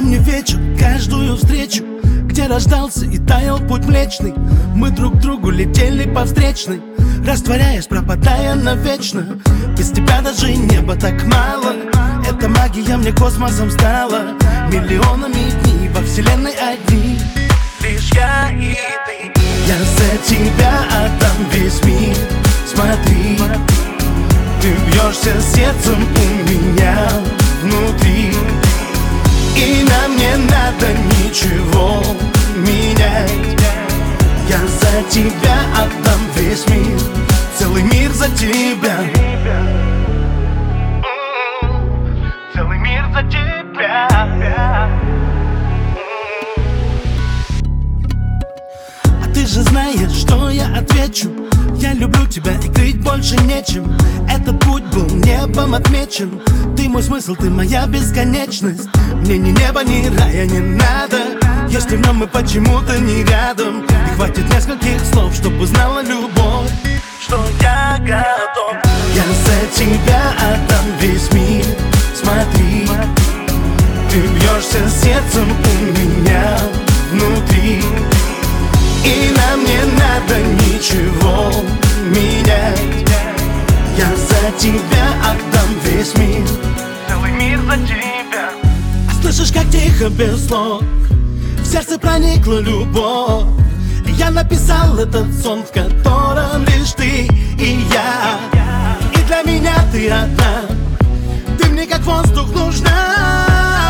помню вечер, каждую встречу, где рождался и таял путь млечный. Мы друг к другу летели по встречной, растворяясь, пропадая навечно. Без тебя даже неба так мало. Эта магия мне космосом стала. Миллионами дней во вселенной одни, лишь я и ты. Я за тебя отдам весь мир. Смотри, ты бьешься сердцем у меня внутри, и нам не надо ничего менять. Я за тебя отдам весь мир, целый мир за тебя. Целый мир за тебя. А ты же знаешь, что я отвечу. Я люблю тебя и крыть больше нечем. Этот путь был небом отмечен. Ты мой смысл, ты моя бесконечность. Мне ни неба, ни рая не надо, если в нем мы почему-то не рядом. И хватит нескольких слов, чтобы узнала любовь, что я готов. Я за тебя отдам весь мир. Смотри, ты бьешься сердцем у меня внутри, и нам не надо ничего менять. Я за тебя отдам весь мир, целый мир за тебя. А слышишь, как тихо, без слов, в сердце проникла любовь. Я написал этот сон, в котором лишь ты и я. И для меня ты одна, ты мне как воздух нужна.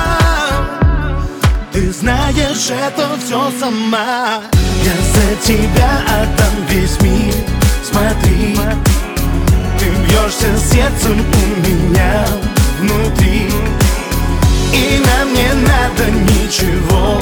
Ты знаешь это все сама. Я за тебя отдам весь мир. Смотри, ты бьешься сердцем у меня внутри, и нам не надо ничего